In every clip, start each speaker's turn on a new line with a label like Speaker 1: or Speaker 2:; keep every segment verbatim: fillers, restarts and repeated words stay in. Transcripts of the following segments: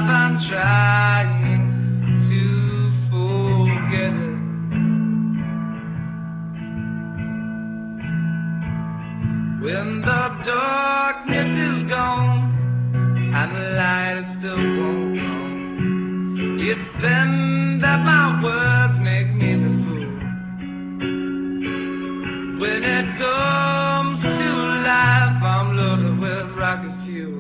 Speaker 1: alive and trying to forget it. When the darkness is gone and the light still won't come, it's then that my words make me the fool. When it comes to life, I'm loaded with rocket fuel.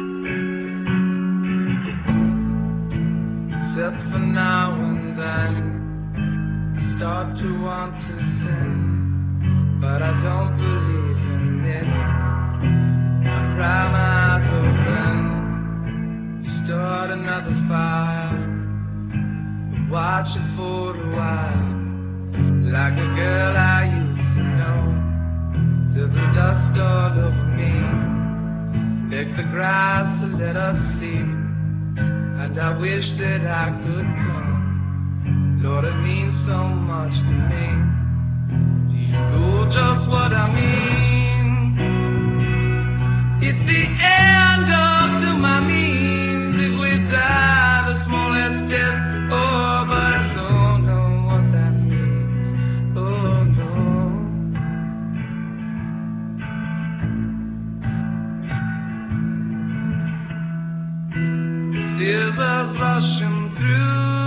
Speaker 1: Except for now and then I start to want to sin, but I don't believe in it. I cry my eyes open, start another fire, watch it for a while, like a girl I used to know, till the dust all over me, pick the grass to let us sleep, and I wish that I could come. Lord, it means so much to me. Do you know just what I mean? It's the end of to my means. If we die, the smallest step. Oh, but I don't know what that means. Oh, no. Rivers rushing through